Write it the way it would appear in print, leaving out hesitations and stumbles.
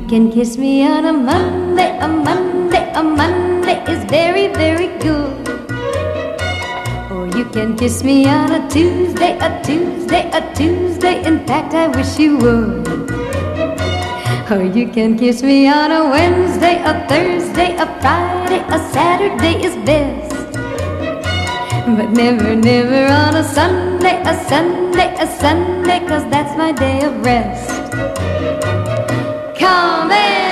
can kiss me on a Monday, a Monday, a Monday is very, very good. Or you can kiss me on a Tuesday, a Tuesday, a Tuesday. In fact, I wish you would. Or you can kiss me on a Wednesday, a Thursday, a Friday, a Saturday is best. But never, never on a Sunday, a Sunday, a Sunday, 'cause that's my day of rest. Come in.